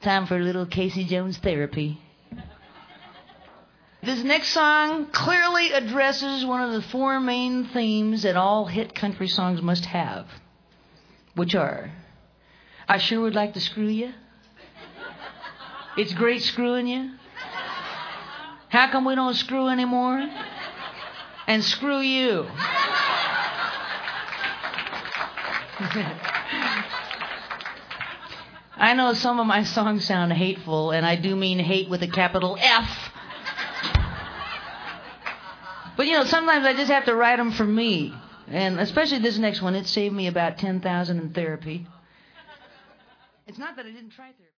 Time for a little Casey Jones therapy. This next song clearly addresses one of the four main themes that all hit country songs must have, which are, I sure would like to screw you. It's great screwing you. How come we don't screw anymore? And screw you. I know some of my songs sound hateful, and I do mean hate with a capital F. But, you know, sometimes I just have to write them for me. And especially this next one, it saved me about $10,000 in therapy. It's not that I didn't try therapy.